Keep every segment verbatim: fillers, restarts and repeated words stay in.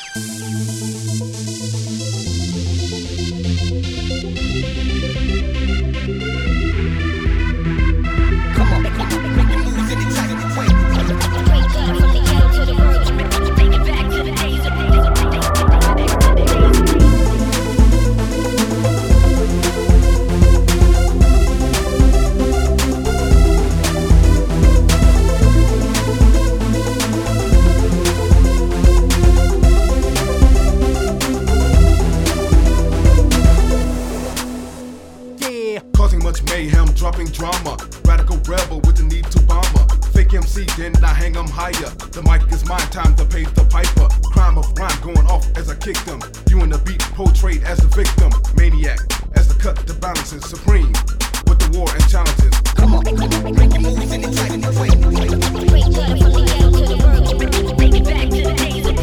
Causing much mayhem, dropping drama. Radical rebel with the need to bomb her. Fake M C, then I hang 'em higher. The mic is mine, time to pay the piper. Crime of rhyme going off as I kick them. You in the beat portrayed as the victim. Maniac, as the cut, the balance is supreme. With the war and challenges. Come on, break your moves and excite in the way. Straight from the ghetto to the world. Take it back to the days of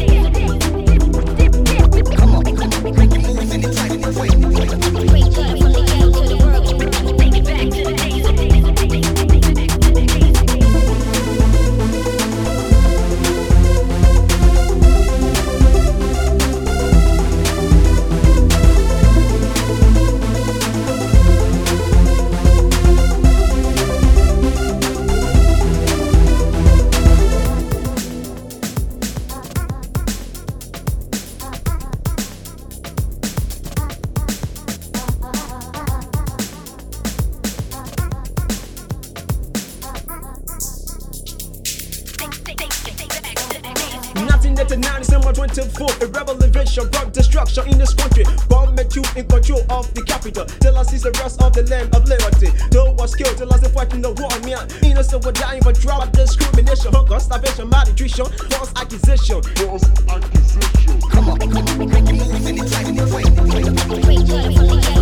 days. Come on, break your moves and excite in the way. Straight from the ghetto to the world. Take it back to the days of days. nineteen ninety-nine, December twenty-fourth, a rebel invasion brought destruction in this country. Government you in control of the capital. Till I see the rest of the land of liberty. No one skilled till I see fighting the war, man. Innocent will dying for drama, discrimination, hunger, starvation, malnutrition, false accusation. False accusation. Come on, break your moves and excite in the way.